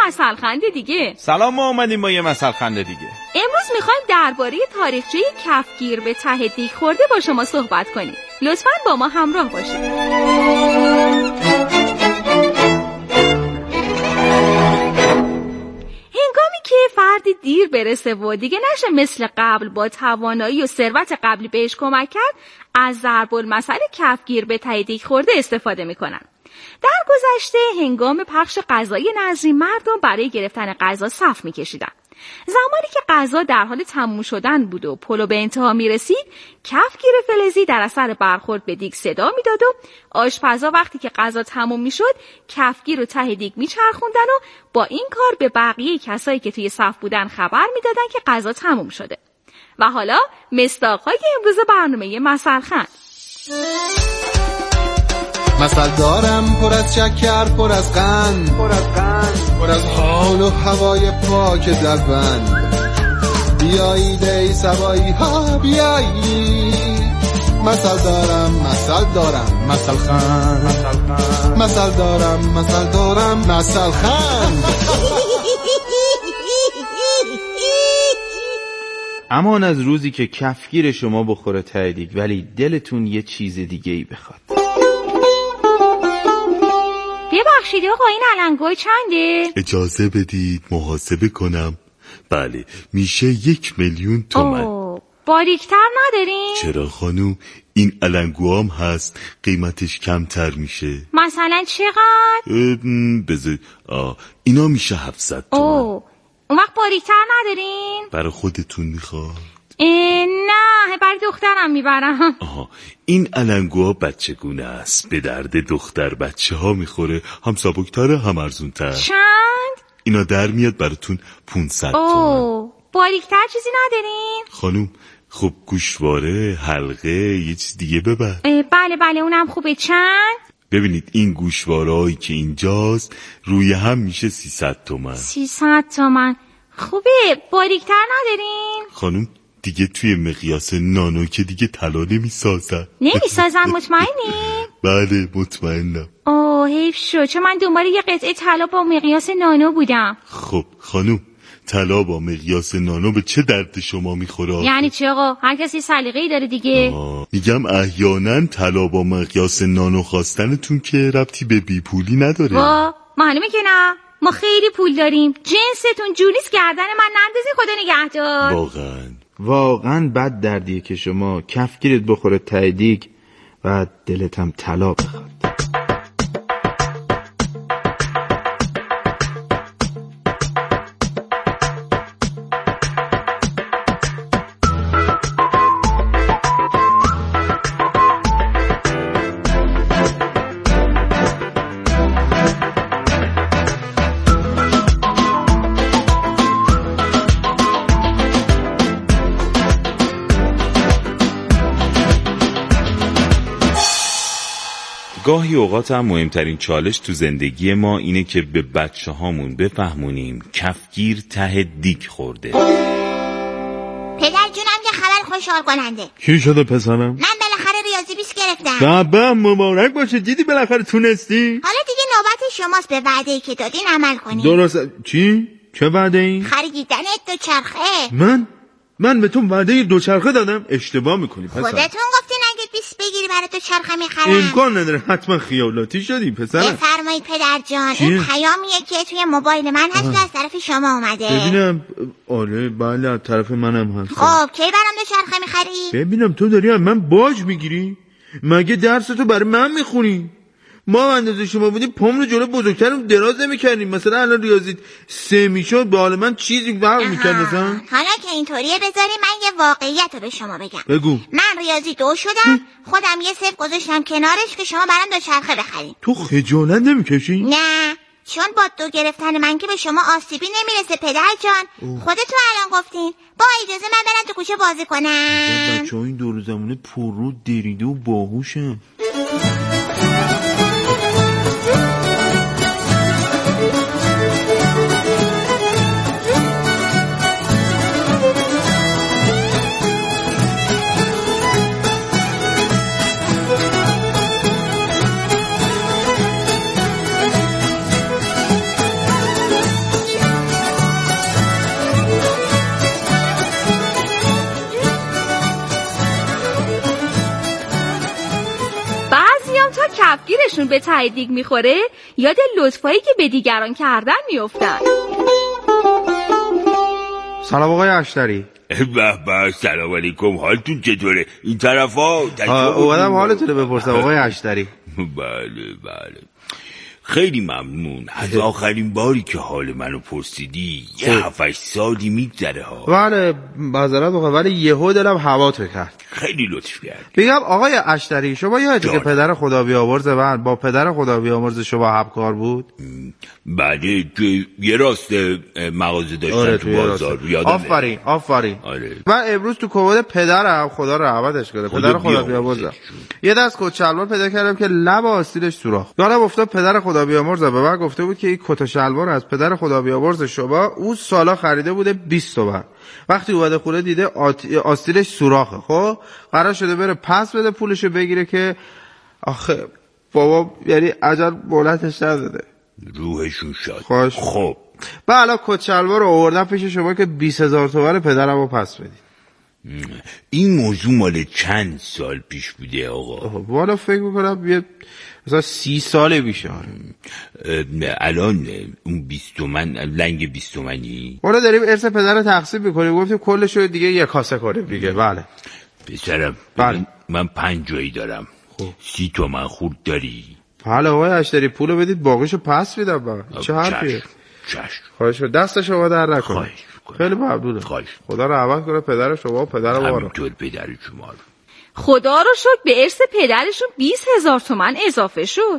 مثل خنده دیگه. سلام، ما اومدیم با یه مثل خنده دیگه. امروز میخوایم درباره تاریخچه کفگیر به ته دیگ خورده با شما صحبت کنیم. لطفاً با ما همراه باشید. که فردی دیر برسه و دیگه نشه مثل قبل با توانایی و ثروت قبلی بهش کمک کرد، از ضرب المثل کفگیر به ته دیگ خورده استفاده میکنن. در گذشته هنگام پخش غذای نظری مردم برای گرفتن غذا صف میکشیدن. زمانی که غذا در حال تموم شدن بود و پلو به انتها میرسید، کفگیر فلزی در اثر برخورد به دیگ صدا میداد و آشپزا وقتی که غذا تموم میشد کفگیر رو ته دیگ میچرخوندن و با این کار به بقیه کسایی که توی صف بودن خبر میدادن که غذا تموم شده. و حالا مصداق‌های امروز برنامه مثل خند. مثل دارم پر از شکر، پر از قند، پر از حال و هوای پاک دربند. بیایید ای سوایی ها بیایید، مثل دارم مثل خند، مثل دارم مثل خند. امان از روزی که کفگیر شما بخوره ته دیگ ولی دلتون یه چیز دیگه ای بخواد. ببخشید آقا، این علنگوی چنده؟ اجازه بدید محاسبه کنم. بله، میشه 1,000,000 تومان. باریکتر ندارین؟ چرا خانوم، این علنگوام هست، قیمتش کمتر میشه. مثلا چقدر؟ بذار اینا میشه 700 تومان. اون وقت باریکتر ندارین؟ برای خودتون میخواد؟ نه، برای دخترم میبرم. این علنگوها بچگونه است، به درد دختر بچه ها میخوره، هم سبکتره هم ارزونتر. چند؟ اینا در میاد براتون 500 تومان. باریکتر چیزی ندارین؟ خانوم خب گوشواره، حلقه، یه چیز دیگه ببر. بله اونم خوبه. چند؟ ببینید این گوشوارهایی که اینجاست روی هم میشه 300 تومان. 300 تومان خوبه. باریکتر ندارین؟ خانوم دیگه توی مقیاس نانو که دیگه طلا نمیسازن. مطمئنی؟ بله مطمئنم. حیف شد، چون من دنبال یه قطعه طلا با مقیاس نانو بودم. خب خانوم، طلا با مقیاس نانو به چه درد شما میخوره؟ یعنی چه آقا؟ هر کسی سلیقه‌ای داره دیگه. میگم احیانا طلا با مقیاس نانو خواستنتون که ربطی به بیپولی نداره. معلومه که نه، ما خیلی پول داریم. جنستون جوریست گردن من نندازی، خدا نگهدار. واقعا بد دردیه که شما کفگیرت بخوره ته دیگ و دلت هم طلا بخواد. گاهی اوقات هم مهمترین چالش تو زندگی ما اینه که به بچه هامون بفهمونیم کفگیر ته دیگ خورده. پدر جونم که خبر خوشحال کننده. چی شده پسرم؟ من بالاخره ریاضی 20 گرفتم. بابا مبارک باشه، دیدی بالاخره تونستی؟ حالا دیگه نوبت شماست به وعده‌ای که دادین عمل کنین. درست. چی؟ چه وعده‌ای؟ خریدن دوچرخه. من به تو وعده دوچرخه دادم؟ اشتباه میکنی پسر. خودتون گفتین اگه 20 بگیری برای دوچرخه میخرم. امکان نداره، حتما خیالاتی شدی پسر. بفرمایید پدر جان، این پیامیه که توی موبایل من هست و از طرف شما اومده. ببینم. آره بله از طرف منم هست. خب کی برام دوچرخه میخری؟ ببینم تو داری از من باج میگیری؟ مگه درستو برای من میخونی؟ ما اندازه شما بودیم پام رو جلو بزرگترم دراز نمی‌کردیم. مثلا الان ریاضی 3 میشد، به حال من چیزی فرق می‌کرد مثلا. حالا که اینطوریه بذاری من یه واقعیت رو به شما بگم. بگو. من ریاضی 2 شدم، خودم یه صفر گذاشتم کنارش که شما برام دوچرخه بخرین. تو خجالت نمی‌کشی؟ نه، چون با 2 گرفتن من که به شما آسیبی نمیرسه پدر جان. خودتون الان گفتین. با اجازه من برم تو کوچه بازی کنم. بچه‌ها این 2 روزمونه پررو دریده و باهوشن. به ته دیگ میخوره یاد لطفایی که به دیگران کردن میافتن. سلام آقای اشتری. به به، سلام علیکم، حالتون چطوره؟ این طرفا اومدم حالتونه بپرسم آقای اشتری. بله بله، خیلی ممنون. از آخرین باری که حال منو پرسیدی 7-8 سالی میگذره ها. بله معذرت میخوام، ولی یهو دلم هواتو کرد. خیلی لطف کرد. میگم آقای اشتری، شما یادته که پدر خدا بیامرز من با پدر خدا بیامرز شما همکار بود؟ بله، تو یه راست مغازه داشتن تو بازار، یادمه. آفرین. آره. من امروز تو کمد پدرم، خدا رحمتش کنه، پدر خدا بیامرزم، یه دست کت شلوار پیدا کردم که لب آستینش سوراخ. یادم افتاد پدر خدا بیامرزم به من گفته بود که این کت و شلوار از پدر خدا بیامرز شما اون سالا خریده بوده 20 تومن. وقتی اومده خونه دیده آستینش سوراخه. خب قرار شده بره پس بده پولشو بگیره که آخه بابا یعنی عجل بولتش نداده. روحشون شاد. خوش. خب حالا کت شلوار رو آوردم پیش شما که 20,000 تومن پدرمو پس بدید. این موضوع مال چند سال پیش بوده آقا؟ والا فکر میکنم یه مثلا 30 ساله میشه. الان اون 20 تومن لنگ 20 تومنی؟ والا داریم ارث پدر رو تقسیم میکنیم، گفتیم کلشو دیگه یک کاسه کنیم دیگه. بله پسرم. بله. من 5 جایی دارم. 30 تومن خورد داری؟ بله آقای اشتری، پولو بدید باقیشو پس میدم من. چه حرفیه؟ چشم. خواهش می‌کنم دست شما در نکنه. خیلی ممنونم. خدا رحمت کنه پدر شما و پدر ما رو. همینطور پدر شما رو. خدا رو شکر به ارث پدرشون 20,000 تومن اضافه شد.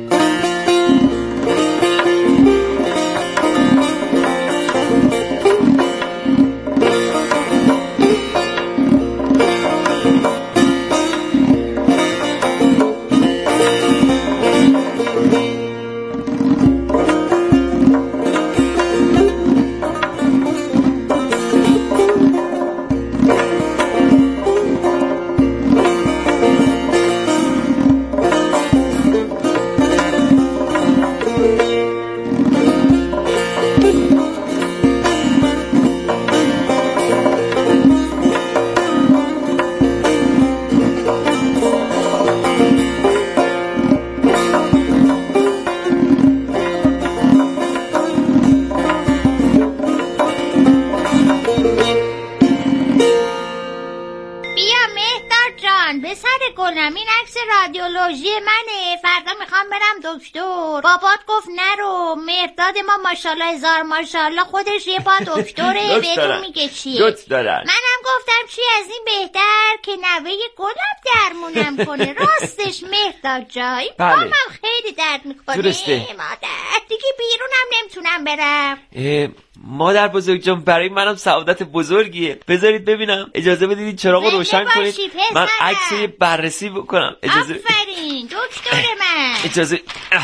رادیولوژی منه، فردا میخوام برم دکتر. بابات گفت نرو، مهرداد ما ماشاءالله هزار ماشاءالله خودش یه پا دکتره. بهتون میگه چیه؟ منم گفتم چی از این بهتر که نوه گلم درمونم کنه. راستش مهرداد جایی پامم خیلی درد میکنه. مادر دیگه بیرونم نمیتونم برم. مادر بزرگ جان، برای منم سعادت بزرگیه. بذارید ببینم، اجازه بدید این چراغ رو روشن کنید من عکس رو بررسی بکنم. آفرین دکتر من. اجازه.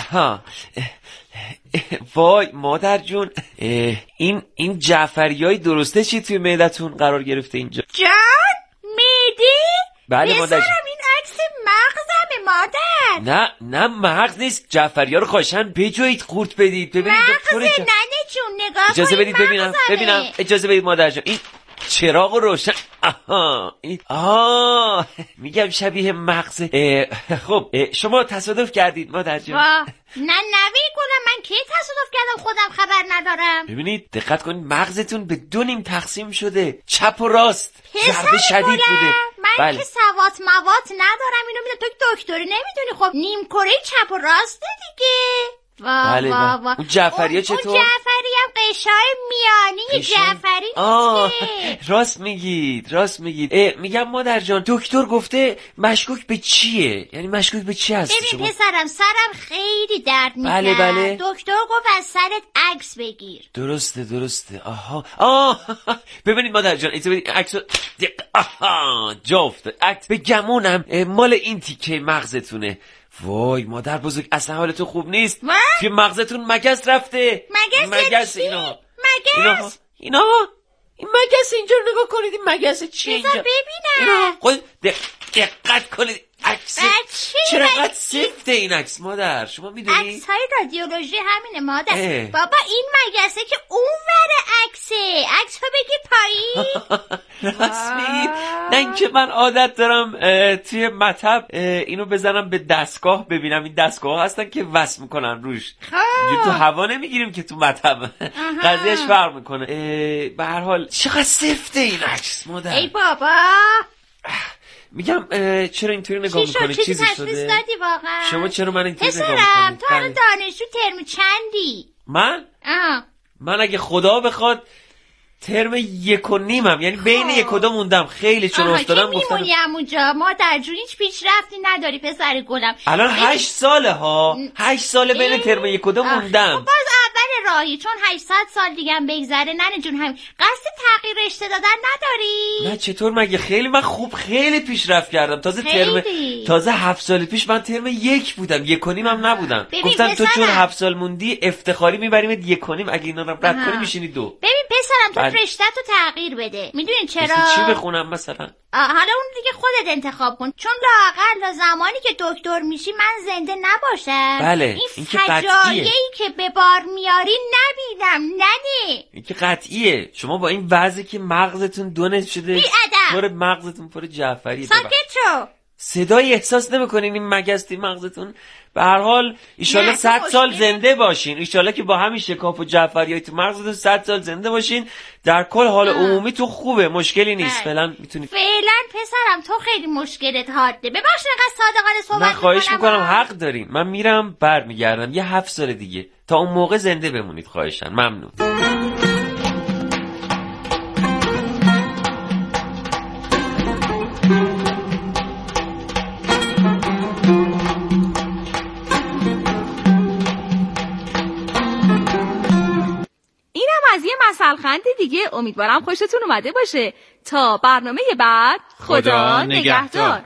وای مادر جون، این جعفریای درسته چی توی معدتون قرار گرفته اینجا؟ جان معده؟ بله مادر جون. این عکس مغزمه مادر. نه مغز نیست، جعفریا رو خواهشن بجوید قورت بدید. ببینید مغزه ننه جون، نگاه اجازه بدید ببینم. اجازه بدید مادر جون، این چراغ روشن. میگم شبیه مغز. خب شما تصادف کردید مادر جون؟ نه نوی گلم، من کی تصادف کردم خودم خبر ندارم. ببینید دقت کنید، مغزتون به 2 نیم تقسیم شده، چپ و راست. ضربه شدید بوده. من که سوات موات ندارم، اینو میدونم تو دکتری نمیدونی. خب نیم کره چپ و راسته دیگه. بله. اون جعفریه چطور؟ اون جعفری هم قشای میانی جعفری نیست. راست میگید. میگم مادر جان، دکتر گفته مشکوک به چیه؟ یعنی مشکوک به چی هستی شما؟ ببین پسرم، سرم خیلی درد میکنه. بله. دکتر گفت از سرت عکس بگیر. درسته. ببینید مادر جان، این عکسو جفت عکس به گمونم مال این تیکه مغزتونه. وای مادر بزرگ، اصلا حالتون خوب نیست. توی مغزتون مگس رفته. مگس اینا این مگس اینجا رو نگاه کنید. این مگس چیه اینجا؟ ببینم. خود دقت کنید. عکس چرا قد سفته این عکس مادر؟ شما میدونی؟ عکس های رادیولوژی همینه مادر. بابا این مگسه که اون ور عکسه. عکس ها بگی پایین. راست میگید. نه این که من عادت دارم توی مطب اینو بزنم به دستگاه ببینم. این دستگاه هستن که وصل میکنن روش. تو هوا نمیگیریم که تو مطب. قضیهش فرق میکنه. به هر حال چقدر سفته این عکس مادر. ای بابا میگم چرا اینطوری نگاه میکنی؟ چیزی شده؟ دادی واقعا؟ شما چرا من اینطوری نگاه میکنی؟ تو الان دانشجو ترم چندی؟ من اگه خدا بخواد ترم 1.5 یعنی بین 1 و 2 موندم. خیلی چون افتادم گفتم میمونی همونجا. ما در جون هیچ پیشرفتی نداری پسر گلم. الان 8 ساله ها. 8 ساله بین ترم 1 و 2 موندم. باز اول راهی چون 800 سال دیگه هم بگذره. ننه جون همین قصد تغییر رشته دادن نداری؟ نه چطور مگه؟ خیلی من خوب خیلی پیشرفت کردم. تازه 7 سال پیش من ترم 1 بودم. 1.5 هم نبودم. گفتم تو چون 7 سال موندی افتخاری میبریمت 1.5. اگه اینا رو رد کنی میشینی 2. ببین پسرم تو رشته‌تو تغییر بده. میدونین چرا؟ چی بخونم مثلا؟ حالا اون دیگه خودت انتخاب کن. چون لااقل زمانی که دکتر میشی من زنده نباشم. بله این فجایعی که به بار میاری نبینم. ننه این که قطعیه. شما با این وضعی که مغزتون دونه شده پر مغزتون پر جعفریه. ساکت شو. صدای احساس نمی‌کنین این مگستی مغزتون؟ به هر حال ایشالله 100 سال زنده باشین. ایشالله که با همین شکاف و جعفریای تو مغزتون 100 سال زنده باشین. در کل حال عمومی تو خوبه، مشکلی نیست. فعلا میتونید. فعلا پسرم تو خیلی مشکلت حاده. ببخشید انقدر صادقانه صحبت می‌کنم. خواهش می‌کنم حق دارین. من میرم برمیگردم یه 7 سال دیگه. تا اون موقع زنده بمونید خواهشاً. ممنون. از یه مسئله‌خند دیگه. امیدوارم خوشتون اومده باشه. تا برنامه بعد خدا نگهدار.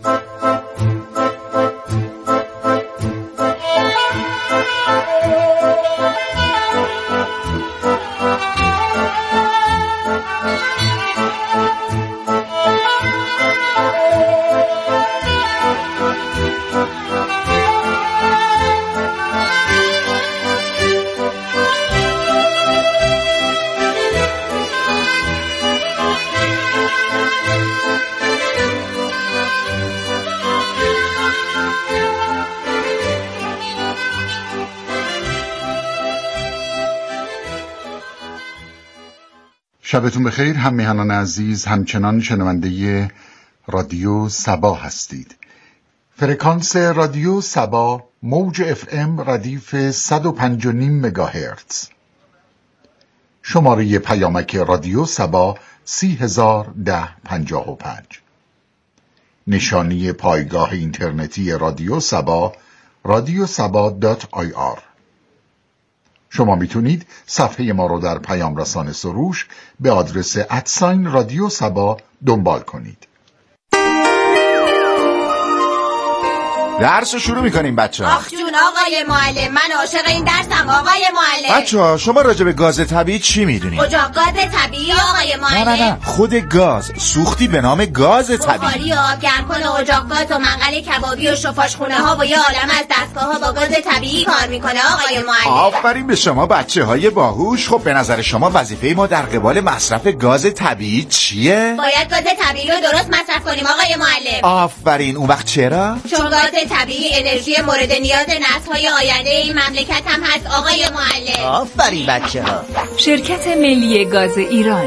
شبتون بخیر. هم میهنان عزیز همچنان شنونده رادیو سبا هستید. فرکانس رادیو سبا موج FM ردیف 105.5 مگاهرتز. شماره پیامک رادیو سبا 301055. نشانی پایگاه اینترنتی رادیو سبا radiosaba.ir. شما میتونید صفحه ما رو در پیام رسان سروش به آدرس @رادیو سبا دنبال کنید. درس رو شروع میکنیم بچه‌ها. آخ جون آقای معلم، من عاشق این درسم آقای معلم. بچه‌ها شما راجع به گاز طبیعی چی میدونید؟ اجاق گاز طبیعی آقای معلم. نه خود گاز، سوختی به نام گاز طبیعی. بخاری و آب گرمکن اجاق گاز و منقل کبابی و شفاشخونه ها و یه عالم از دستگاه ها با گاز طبیعی کار میکنه آقای معلم. آفرین به شما بچه‌های باهوش. خب به نظر شما وظیفه ما در قبال مصرف گاز طبیعی چیه؟ باید گاز طبیعی رو درست مصرف کنیم آقای معلم. آفرین. اون وقت چرا؟ چون گاز طبیعی انرژی مورد نیاز نسل‌های آینده این مملکت هم هست آقای معلم. آفرین بچه‌ها. شرکت ملی گاز ایران.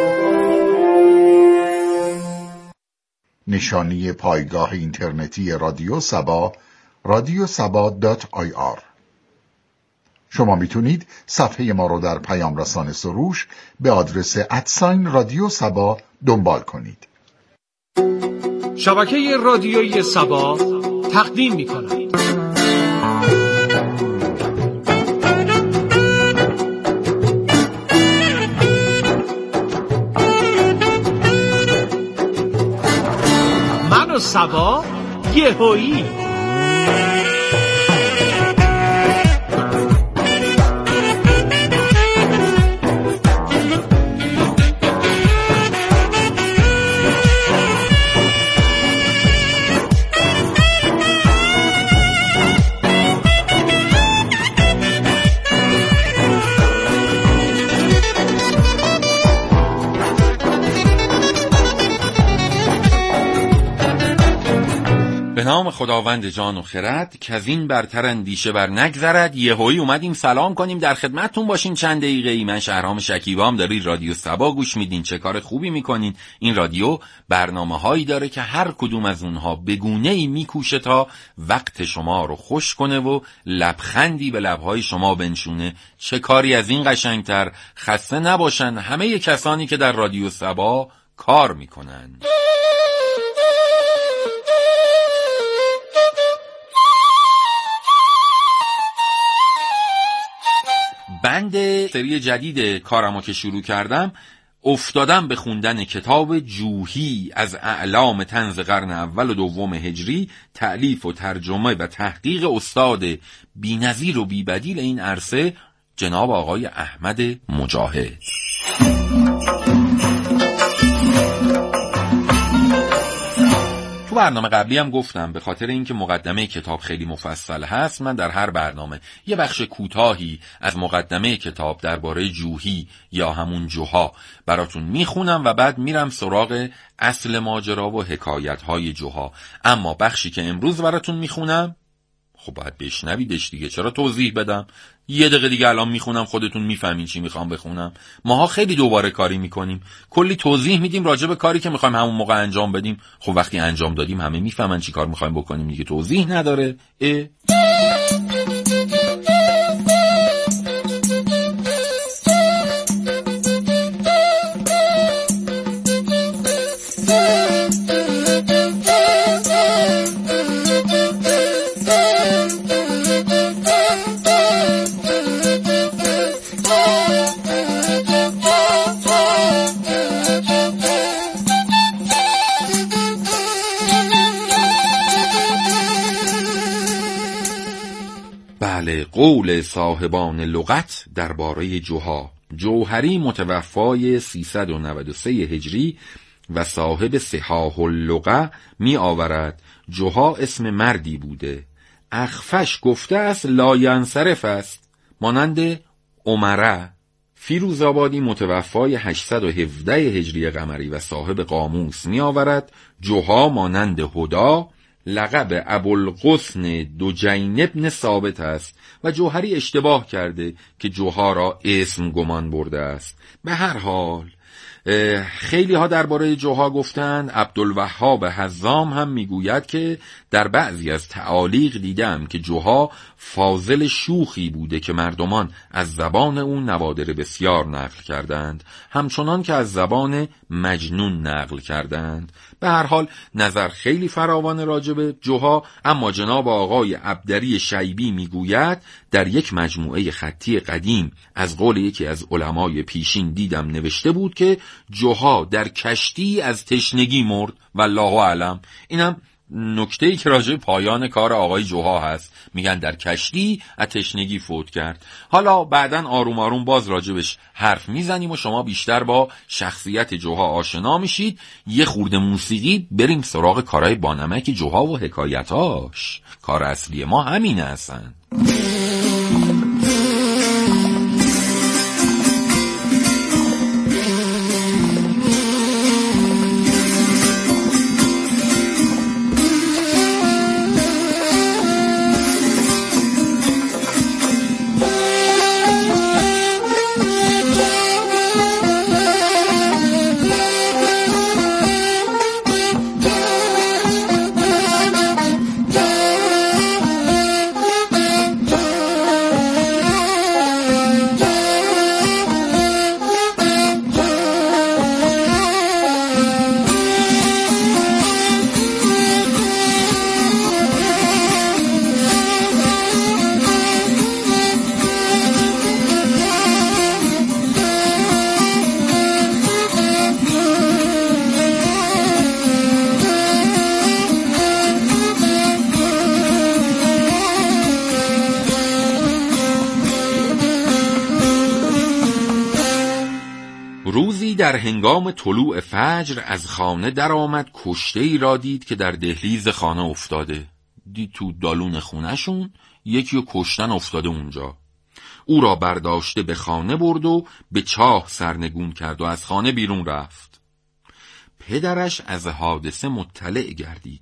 نشانی پایگاه اینترنتی رادیو سبا radiosaba.ir. شما میتونید صفحه ما رو در پیام رسان سروش به آدرس رادیو سبا دنبال کنید. شبکه رادیویی سبا تقدیم می‌کند من و سبا یهویی. نام خداوند جان و خرد که از این برتر اندیشه بر نگذرد. یهویی اومدیم سلام کنیم، در خدمتتون باشیم چند دقیقه‌ای. من شهرام شکیبام، دارید رادیو صبا گوش میدین. چه کار خوبی میکنین. این رادیو برنامه‌هایی داره که هر کدوم از اونها به گونه‌ای میکوشه تا وقت شما رو خوش کنه و لبخندی به لب‌های شما بنشونه. چه کاری از این قشنگتر. خسته نباشن همه کسانی که در رادیو صبا کار میکنن. بند سری جدید کارمو که شروع کردم، افتادم به خوندن کتاب جوحی از اعلام طنز قرن اول و دوم هجری، تألیف و ترجمه و تحقیق استاد بی‌نظیر و بی‌بدیل این عرصه جناب آقای احمد مجاهد. تو برنامه قبلی هم گفتم به خاطر اینکه مقدمه کتاب خیلی مفصل هست، من در هر برنامه یه بخش کوتاهی از مقدمه کتاب درباره جوحی یا همون جوها براتون میخونم و بعد میرم سراغ اصل ماجرا و حکایت‌های جوها. اما بخشی که امروز براتون میخونم خب باید بشنویدش دیگه، چرا توضیح بدم؟ یه دقیقه دیگه الان میخونم، خودتون میفهمین چی میخوام بخونم. ماها خیلی دوباره کاری میکنیم، کلی توضیح میدیم راجع به کاری که میخوایم همون موقع انجام بدیم. خب وقتی انجام دادیم همه میفهمن چی کار میخوایم بکنیم دیگه، توضیح نداره. قول صاحبان لغت درباره جوها. جوهری متوفای 393 هجری و صاحب صحاح اللغه می آورد جوها اسم مردی بوده. اخفش گفته است لاینصرف است، مانند عمره. فیروزآبادی متوفای 817 هجری قمری و صاحب قاموس می آورد جوها مانند هدا. لقب ابوالقسن دجین ابن ثابت است و جوهری اشتباه کرده که جوها را اسم گمان برده است. به هر حال خیلی ها درباره جوها گفتند. عبدالوهاب حزام هم میگوید که در بعضی از تعالیق دیدم که جوها فاضل شوخی بوده که مردمان از زبان اون نوادر بسیار نقل کردند، همچنان که از زبان مجنون نقل کردند. به هر حال نظر خیلی فراوان راجب جوها، اما جناب آقای عبدری شیبی میگوید در یک مجموعه خطی قدیم از قول یکی از علمای پیشین دیدم نوشته بود که جوها در کشتی از تشنگی مرد والله اعلم. اینم نکته‌ای که راجع پایان کار آقای جوها هست، میگن در کشتی از تشنگی فوت کرد. حالا بعدن آروم آروم باز راجبش حرف میزنیم و شما بیشتر با شخصیت جوها آشنا میشید. یه خورده موسیقی بریم سراغ کارهای بانمک جوها و حکایتاش. کار اصلی ما همینه هستن. در هنگام طلوع فجر از خانه در آمد، کشته‌ای را دید که در دهلیز خانه افتاده. دید تو دالون خونهشون یکی رو کشتن افتاده اونجا. او را برداشته به خانه برد و به چاه سرنگون کرد و از خانه بیرون رفت. پدرش از حادثه مطلع گردید.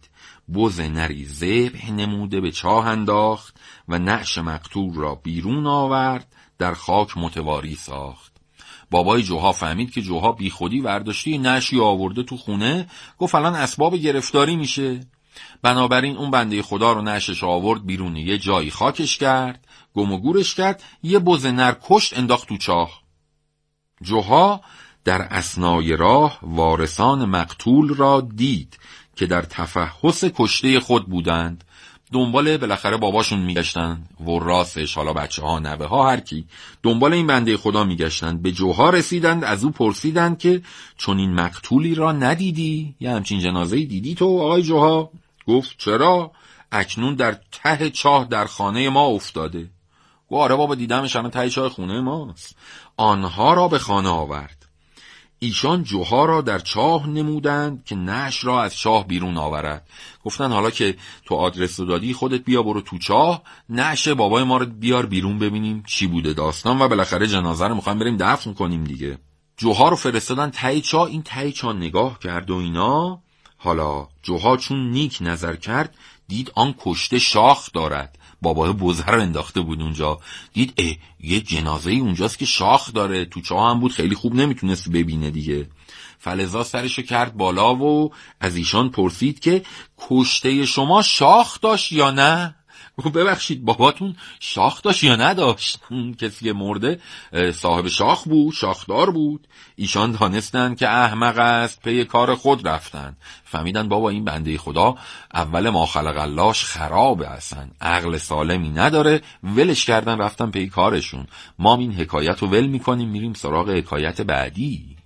بز نری ذبح نموده به چاه انداخت و نعش مقتول را بیرون آورد، در خاک متواری ساخت. بابای جوها فهمید که جوها بی خودی ورداشته نعشی آورده تو خونه، گفت الان اسباب گرفتاری میشه. بنابراین اون بنده خدا رو نعشش آورد بیرون، یه جایی خاکش کرد، گم و گورش کرد، یه بز نر کشت انداخت تو چاه. جوها در اثنای راه وارثان مقتول را دید که در تفحص کشته خود بودند. دنبال بالاخره باباشون میگشتن، وراسش، حالا بچه ها، نوه ها، هر کی دنبال این بنده خدا میگشتن. به جوها رسیدند، از او پرسیدند که چون این مقتولی را ندیدی؟ یه همچین جنازه‌ای دیدی تو آقای جوها؟ گفت چرا؟ اکنون در ته چاه در خانه ما افتاده. گفت آره بابا دیدمش، الان ته چاه خونه ماست. آنها را به خانه آورد. ایشان جوها را در چاه نمودند که نعش را از چاه بیرون آورد. گفتن حالا که تو آدرس رو دادی، خودت بیا برو تو چاه، نعش بابای ما رو بیار بیرون ببینیم چی بوده داستان، و بالاخره جنازه رو میخوایم بریم دفن کنیم دیگه. جوها رو فرستادن ته چاه. این ته چاه نگاه کرد و اینا. حالا جوها چون نیک نظر کرد، دید آن کشته شاخ دارد. بابای بزه رو انداخته بود اونجا، دید یه جنازه اونجاست که شاخ داره، تو چاه هم بود، خیلی خوب نمیتونست ببینه دیگه. فلزا سرشو کرد بالا و از ایشان پرسید که کشته شما شاخ داشت یا نه؟ ببخشید باباتون شاخ داشت یا نداشت؟ کسی که مرده صاحب شاخ بود، شاخدار بود. ایشان دانستن که احمق است، پی کار خود رفتن. فهمیدن بابا این بنده خدا اول ما خلق اللهش خرابه، اصلا عقل سالمی نداره. ولش کردن، رفتن پی کارشون. ما این حکایت رو ول میکنیم، میریم سراغ حکایت بعدی.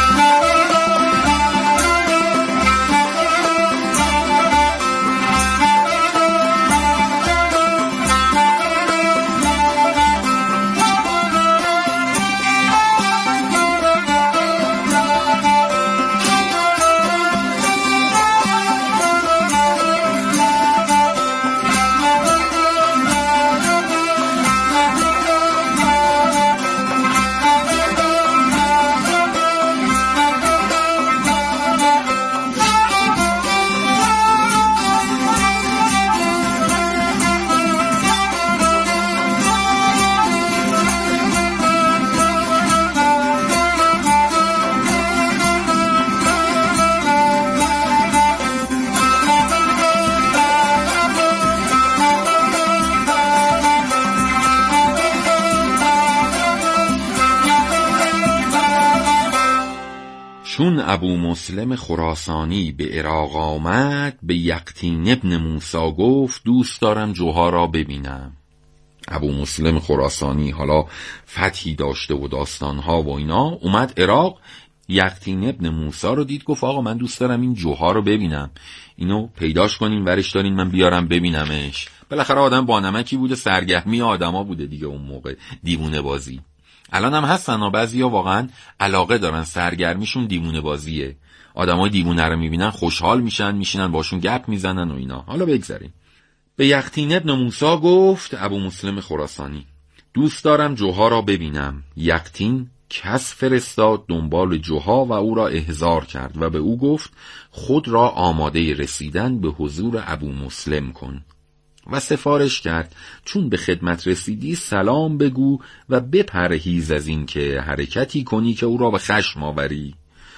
چون ابو مسلم خراسانی به عراق آمد، به یقطین ابن موسی گفت دوست دارم جوها را ببینم. ابو مسلم خراسانی حالا فتحی داشته و داستانها و اینا، اومد عراق. یقطین ابن موسی رو دید، گفت آقا من دوست دارم این جوها رو ببینم، اینو پیداش کنین، ورش دارین، من بیارم ببینمش. بالاخره آدم با نمکی بوده، سرگرمی آدما بوده دیگه اون موقع، دیوونه بازی. الان هم هستن و بعضیا واقعا علاقه دارن، سرگرمیشون دیوونه بازیه. آدمای دیوونه رو میبینن خوشحال میشن، میشینن باشون گپ میزنن و اینا. حالا بگذاریم. به یقطین ابن موسی گفت ابو مسلم خراسانی دوست دارم جوها را ببینم. یقطین کس فرستاد دنبال جوها و او را احضار کرد و به او گفت خود را آماده رسیدن به حضور ابو مسلم کن و سفارش کرد چون به خدمت رسیدی سلام بگو و بپرهیز از این که حرکتی کنی که او را به خشم آوری،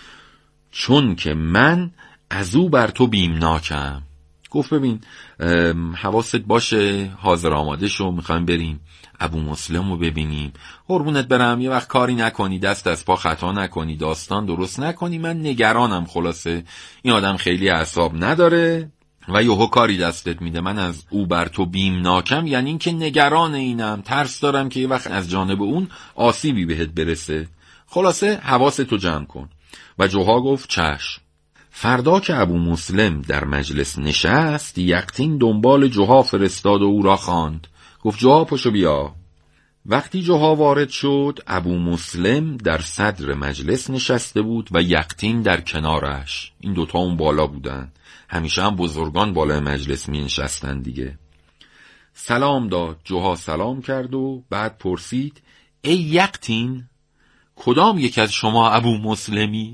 چون که من از او بر تو بیمناکم. گفت ببین حواست باشه، حاضر آماده شو، میخوایم بریم ابو مسلم رو ببینیم، قربونت برم یه وقت کاری نکنی، دست از پا خطا نکنی، داستان درست نکنی، من نگرانم. خلاصه این آدم خیلی اعصاب نداره و یهو کاری دستت میده، من از او بر تو بیمناکم، یعنی این که نگران اینم، ترس دارم که یه وقت از جانب اون آسیبی بهت برسه. خلاصه حواستو جمع کن. و جوها گفت چشم. فردا که ابو مسلم در مجلس نشست، یقطین دنبال جوها فرستاد و او را خواند. گفت جوها پشو بیا. وقتی جوها وارد شد، ابو مسلم در صدر مجلس نشسته بود و یقطین در کنارش. این دوتا اون بالا بودن، همیشه هم بزرگان بالای مجلس می نشستن دیگه. سلام داد. جوها سلام کرد و بعد پرسید ای یقطین، کدام یک از شما ابو مسلمید؟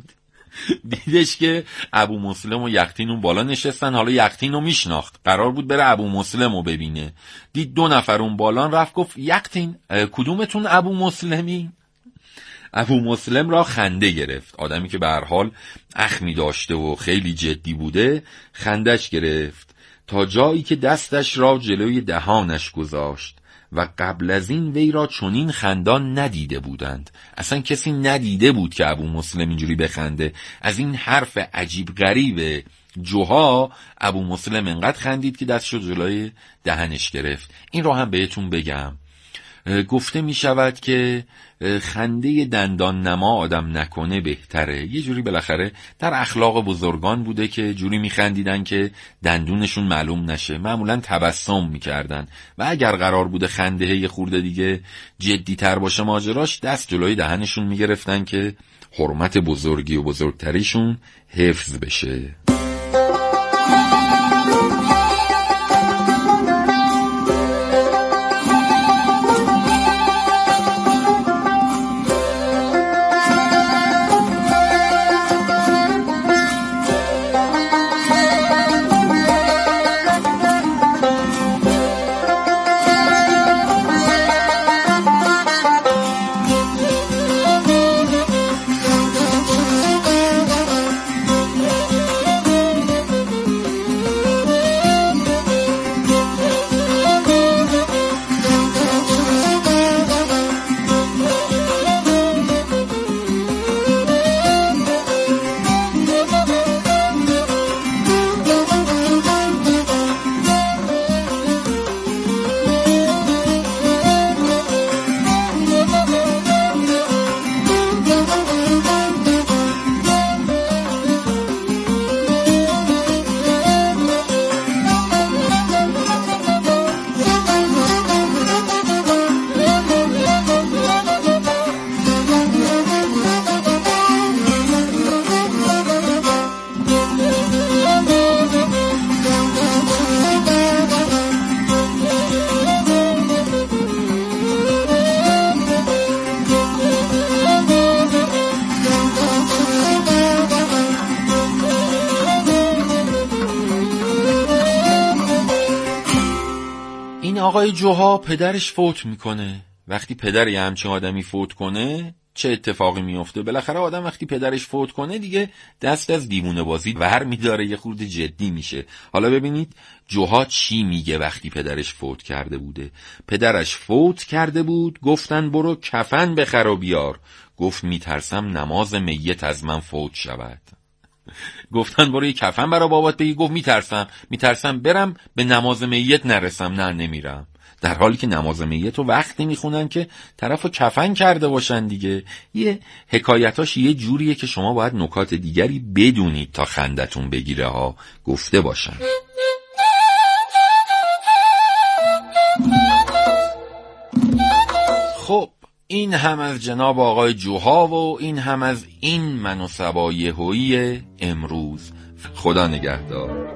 دیدش که ابو مسلم و یقطین اون بالا نشستن. حالا یقطین رو میشناخت، قرار بود بره ابو مسلم رو ببینه. دید 2 نفر اون بالا، رفت گفت یقطین کدومتون ابو مسلمی؟ ابو مسلم را خنده گرفت. آدمی که به هر حال اخمی داشته و خیلی جدی بوده خندش گرفت تا جایی که دستش را جلوی دهانش گذاشت و قبل از این وی را چنین خندان ندیده بودند. اصلا کسی ندیده بود که ابو مسلم اینجوری بخنده. از این حرف عجیب غریب جوها ابو مسلم انقدر خندید که دستشو جلوی دهنش گرفت. این رو هم بهتون بگم، گفته می شود که خنده دندان نما آدم نکنه بهتره. یه جوری بالاخره در اخلاق بزرگان بوده که جوری می خندیدن که دندونشون معلوم نشه، معمولا تبسم می کردن و اگر قرار بوده خنده یه خورده دیگه جدی تر باشه ماجراش، دست جلوی دهنشون می گرفتن که حرمت بزرگی و بزرگتریشون حفظ بشه. آقای جوها پدرش فوت میکنه. وقتی پدر یه همچین آدمی فوت کنه چه اتفاقی میفته؟ بالاخره آدم وقتی پدرش فوت کنه دیگه دست از دیوونه بازی ور میداره، یه خورده جدی میشه. حالا ببینید جوها چی میگه وقتی پدرش فوت کرده بوده. پدرش فوت کرده بود، گفتن برو کفن بخر و بیار. گفت میترسم نماز میت از من فوت شود. گفتن برو یه کفن برا بابات بگی، گفت میترسم برم به نماز میت نرسم. نه نمیرم. در حالی که نماز میت رو وقتی میخونن که طرفو کفن کرده باشن دیگه. یه حکایتاش یه جوریه که شما باید نکات دیگری بدونید تا خندتون بگیره ها، گفته باشن. خب این هم از جناب آقای جوها و این هم از این من و صبا یهویی امروز. خدا نگهدار.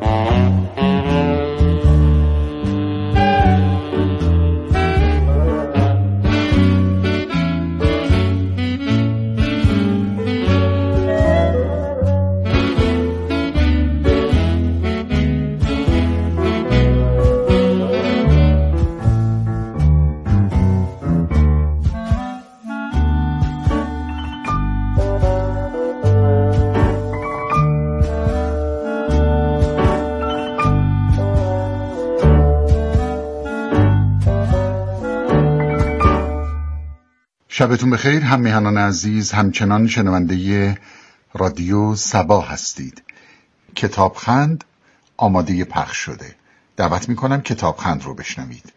شبتون بخیر. هم میهنان عزیز، همچنان شنونده رادیو سبا هستید. کتابخند آماده پخش شده. دعوت میکنم کتابخند رو بشنوید.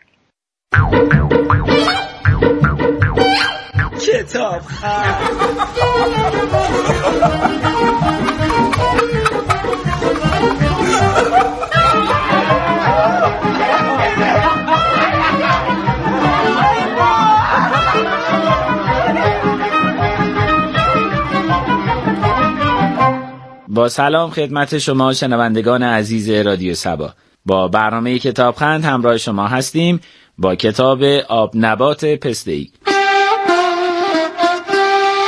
کتابخند. با سلام خدمت شما شنوندگان عزیز رادیو سبا. با برنامه کتابخند همراه شما هستیم با کتاب آب نبات پسته‌ای.